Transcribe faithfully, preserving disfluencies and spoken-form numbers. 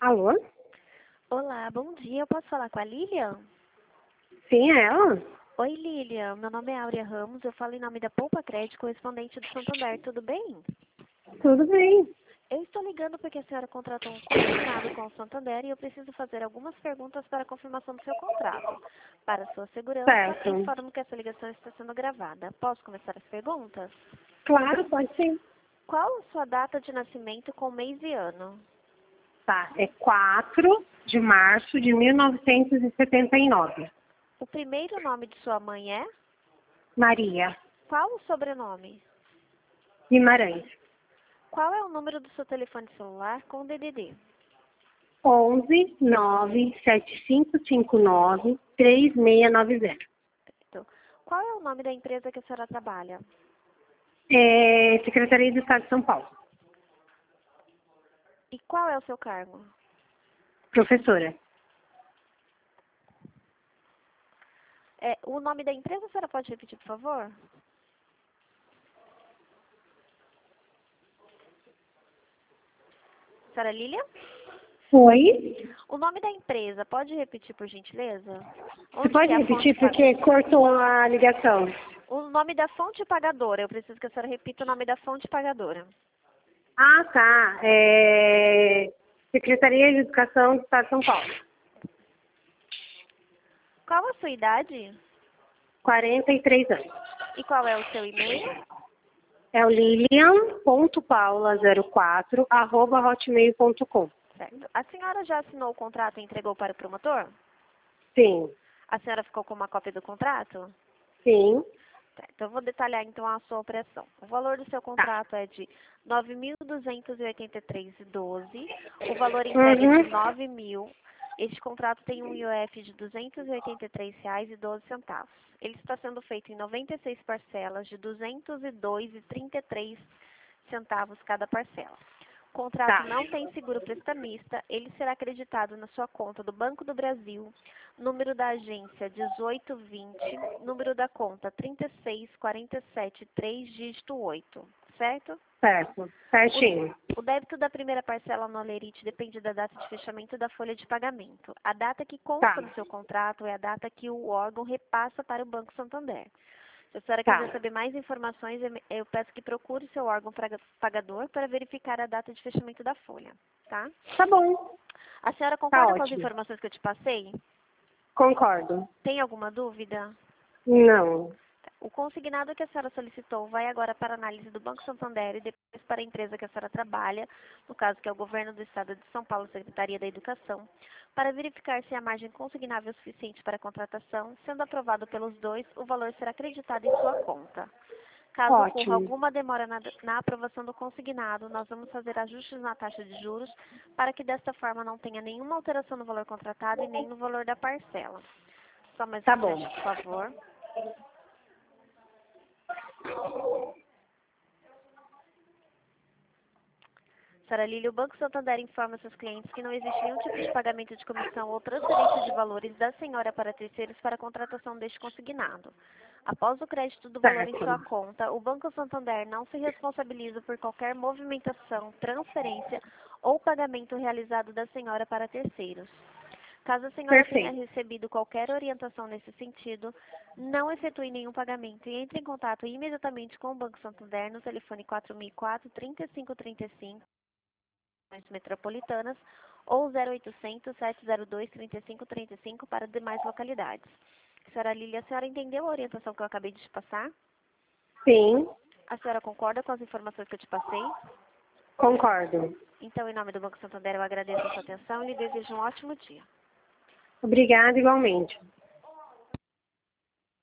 Alô? Olá, bom dia. Eu posso falar com a Lilian? Sim, é ela? Oi, Lilian. Meu nome é Áurea Ramos. Eu falo em nome da Poupa Crédito, correspondente do Santander. Tudo bem? Tudo bem. Eu estou ligando porque a senhora contratou um consignado com o Santander e eu preciso fazer algumas perguntas para a confirmação do seu contrato. Para sua segurança, Certo. informo que essa ligação está sendo gravada. Posso começar as perguntas? Claro, pode sim. Qual a sua data de nascimento com mês e ano? Tá, é quatro de março de mil novecentos e setenta e nove. O primeiro nome de sua mãe é? Maria Qual o sobrenome? Guimarães. Qual é o número do seu telefone celular com D D D? onze nove sete cinco cinco nove três seis nove zero. Então, qual é o nome da empresa que a senhora trabalha? É Secretaria do Estado de São Paulo. E qual é o seu cargo? Professora. É, o nome da empresa, a senhora pode repetir, por favor? Senhora Lília? Oi? O nome da empresa, pode repetir, por gentileza? Você Onde que pode é a repetir fonte porque pagadora? cortou a ligação. O nome da fonte pagadora. Eu preciso que a senhora repita o nome da fonte pagadora. Ah, tá. É Secretaria de Educação do Estado de São Paulo. Qual a sua idade? quarenta e três anos. E qual é o seu e-mail? É o lilian ponto paula zero quatro arroba hotmail ponto com. Certo. A senhora já assinou o contrato e entregou para o promotor? Sim, A senhora ficou com uma cópia do contrato? sim, Certo, eu vou detalhar então a sua operação. O valor do seu tá. contrato é de nove mil duzentos e oitenta e três reais e doze centavos. O valor entregue é de Uhum, nove mil. Este contrato tem um I O F de duzentos e oitenta e três reais e doze centavos. Ele está sendo feito em noventa e seis parcelas de duzentos e dois reais e trinta e três centavos cada parcela. O contrato tá, não tem seguro prestamista, ele será acreditado na sua conta do Banco do Brasil, número da agência dezoito vinte, número da conta trinta e seis quarenta e sete três, dígito oito, certo? certo, certinho. O, o débito da primeira parcela no Olerite depende da data de fechamento da folha de pagamento. A data que consta Tá, no seu contrato é a data que o órgão repassa para o Banco Santander. Se a senhora quiser tá, saber mais informações, eu eu peço que procure seu órgão praga- pagador para verificar a data de fechamento da folha, tá? tá bom, A senhora tá concorda com as ótimo. informações que eu te passei? Concordo. Tem alguma dúvida? Não, O consignado que a senhora solicitou vai agora para análise do Banco Santander e depois para a empresa que a senhora trabalha, no caso que é o Governo do Estado de São Paulo, Secretaria da Educação, para verificar se a margem consignável é suficiente para a contratação. Sendo aprovado pelos dois, o valor será acreditado em sua conta. Caso ocorra ótimo. alguma demora na, na aprovação do consignado, nós vamos fazer ajustes na taxa de juros para que desta forma não tenha nenhuma alteração no valor contratado e nem no valor da parcela. Só mais um Tá bom. instante, por favor. Senhora Lília, o Banco Santander informa seus clientes que não existe nenhum tipo de pagamento de comissão ou transferência de valores da senhora para terceiros para a contratação deste consignado. Após o crédito do valor em sua Certo, conta, o Banco Santander não se responsabiliza por qualquer movimentação, transferência ou pagamento realizado da senhora para terceiros. Caso a senhora tenha perfeito. recebido qualquer orientação nesse sentido, não efetue nenhum pagamento e entre em contato imediatamente com o Banco Santander no telefone quatro mil e quatro, trinta e cinco trinta e cinco metropolitanas ou zero oitocentos, sete zero dois, trinta e cinco trinta e cinco para demais localidades. Senhora Lília, a senhora entendeu a orientação que eu acabei de te passar? Sim, A senhora concorda com as informações que eu te passei? concordo. Então, em nome do Banco Santander, eu agradeço a sua atenção e lhe desejo um ótimo dia. Obrigada igualmente.